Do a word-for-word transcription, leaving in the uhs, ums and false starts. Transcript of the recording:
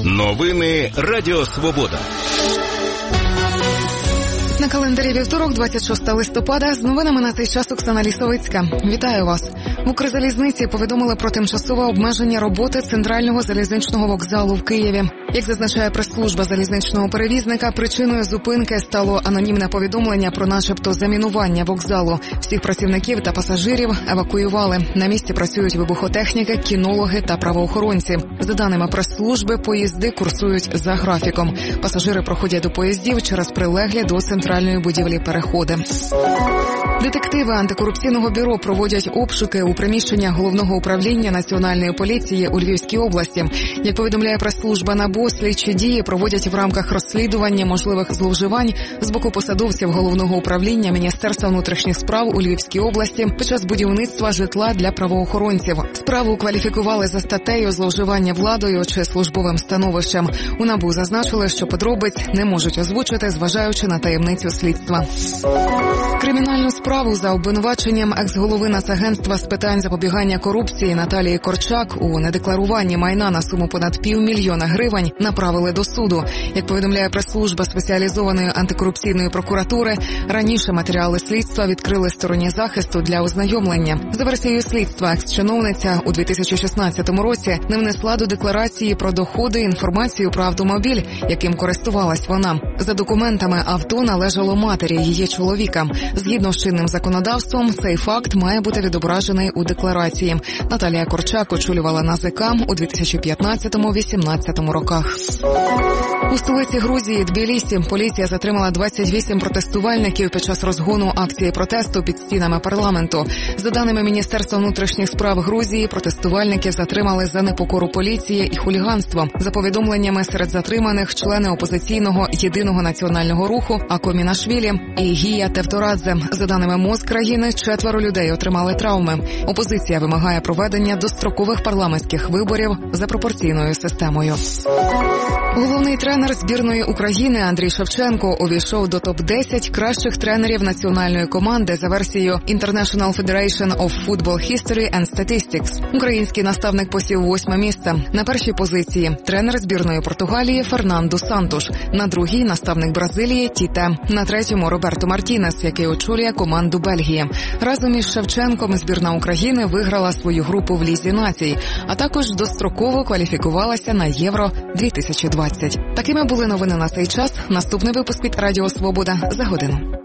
Новини Радіо Свобода. На календарі вівторок, двадцять шостого листопада, з новинами на цей час Оксана Лісовицька. Вітаю вас. В Укрзалізниці повідомили про тимчасове обмеження роботи центрального залізничного вокзалу в Києві. Як зазначає прес-служба залізничного перевізника, причиною зупинки стало анонімне повідомлення про начебто замінування вокзалу. Всіх працівників та пасажирів евакуювали. На місці працюють вибухотехніки, кінологи та правоохоронці. За даними прес-служби, поїзди курсують за графіком. Пасажири проходять до поїздів через прилеглі до центральної будівлі переходи. Детективи антикорупційного бюро проводять обшуки у приміщеннях Головного управління Національної поліції у Львівській області. Як повідомляє прес-служба НАБУ, слідчі дії проводять в рамках розслідування можливих зловживань з боку посадовців Головного управління Міністерства внутрішніх справ у Львівській області під час будівництва житла для правоохоронців. Справу кваліфікували за статтею зловживання владою чи службовим становищем. У НАБУ зазначили, що подробиць не можуть озвучити, зважаючи на таємницю слідства. Кримінальну справу за обвинуваченням екс-голови Нацагентства з питань запобігання корупції Наталії Корчак у недекларуванні майна на суму понад півмільйона гривень направили до суду. Як повідомляє прес-служба спеціалізованої антикорупційної прокуратури, раніше матеріали слідства відкрили стороні захисту для ознайомлення. За версією слідства, екс-чиновниця у дві тисячі шістнадцятому році не внесла до декларації про доходи інформацію про автомобіль, яким користувалась вона. За документами, авто належало матері її чоловіка. Згідно з чинним законодавством, цей факт має бути відображений у декларації. Наталія Корчак очолювала НАЗК у дві тисячі п'ятнадцятому-вісімнадцятому роках. У столиці Грузії Тбілісі поліція затримала двадцять вісім протестувальників під час розгону акції протесту під стінами парламенту. За даними Міністерства внутрішніх справ Грузії, протестувальників затримали за непокору поліції і хуліганство. За повідомленнями, серед затриманих члени опозиційного єдиного національного руху Ако Мінашвілі і Гія Тевторадзе. За даними МОЗ країни, четверо людей отримали травми. Опозиція вимагає проведення дострокових парламентських виборів за пропорційною системою. Головний тренер збірної України Андрій Шевченко увійшов до топ десять кращих тренерів національної команди за версією International Federation of Football History and Statistics. Український наставник посів восьме місце. На першій позиції тренер збірної Португалії Фернандо Сантуш, на другій наставник Бразилії Тіте, на третьому Роберто Мартінес, який очолює команду Бельгії. Разом із Шевченком збірна України виграла свою групу в Лізі націй, а також достроково кваліфікувалася на Євро дві тисячі двадцять. Такими були новини на цей час. Наступний випуск від Радіо Свобода за годину.